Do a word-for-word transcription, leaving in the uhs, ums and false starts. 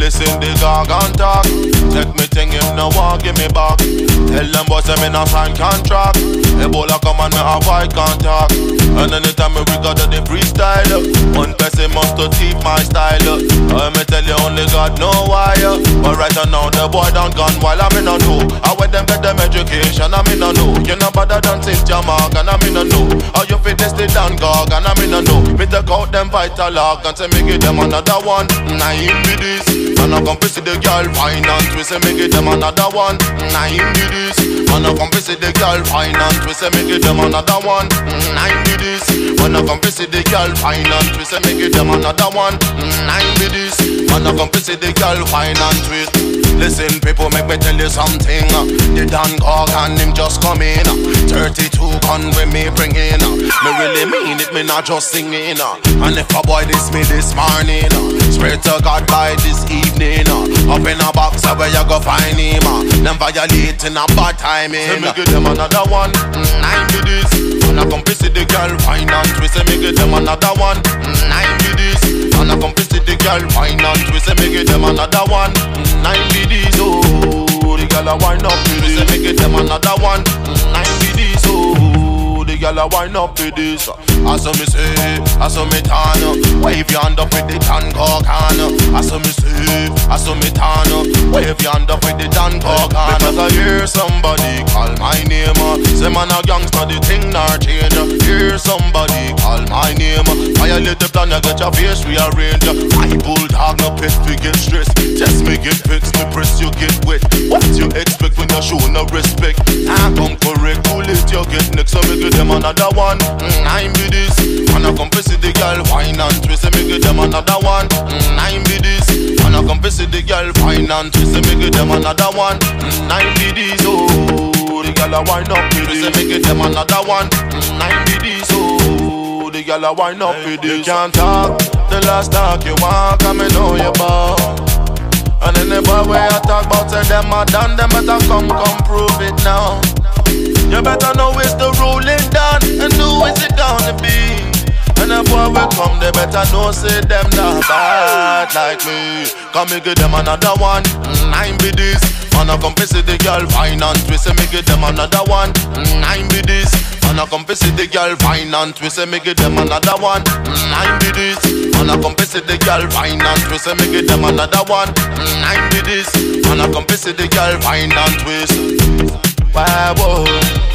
listen the gargan talk. Take me thing if no one give me back. Tell them boys I'm in a sign contract. Ebola come and me avoid contact. And anytime we got the freestyle, one person must to keep my style. I me tell you only God know why. But right now the boy done gone while I'm in a know. I want them get them education, I'm in a know. You know better than Cynthia Mark and I'm in a know. How you fit this the Dan Gog and I'm in a know. Me take out them vital log and say me give them another one. Nine be this. And I come to see the girl fine and twist and me give them another one. Nine be this. And I come to see the girl fine and twist and me give them another one. Nine be this. And I come to see the girl fine and twist and me give them another one. Nine be this. And I come to see the girl fine and twist. Listen people, make me tell you something. The Dan Gog and him just come in. Thirty-two gun when me bring in. Me really mean it, me not just singing. And if a boy diss me this morning, swear to God by this evening, up in a box where you go find him. Them violating a bad timing. So me give them another one. Nine be this. And I come to see the girl fine and twist. So me give them another one. Nine be this. And I come to see the girl fine and twist. So me give them another one. Nine be this. Oh, the girl a wind up with this. So me give them another one. Nine be this. Oh, the girl a wind up with this. I saw me say, I saw me turn. Wave your hand up with the Dan Gog can. I saw me say, I saw me turn. Wave your hand up with the Dan Gog can. Because I hear somebody call my name. Say man a gangster, the thing not change. Hear somebody call my name. Violate the plan, you get your face rearranged. My bulldog no pet we get stressed. Test me get fixed, me press you get wet. What you expect when you show no respect? I come correct, too late you get next. So me give them another one. Nine be this. And I come to see the girl fine and twist. So me give them another one. Nine be this. And I come to see the girl fine and twist. So me give them another one. Nine be this. Oh, the girl a wind up with this. So me give them another one. Nine be this. Oh, the girl a wind up with this. You can't talk the last talk you want, cause me know you bout. And any boy where I talk about say them a done, them better come, come prove it now. You better know it's the ruling done, and who is it gonna be? And the boy will come, they better know say them not bad like me. Come me give them another one, nine be this. And I come to see the girl fine and twist, and me give them another one, nine be this. And I come to see the girl fine and twist, and me give them another one, nine be this. And I come to see the girl fine and twist, and me give them another one, nine be this. And I come to see the girl fine and twist. Why, whoa.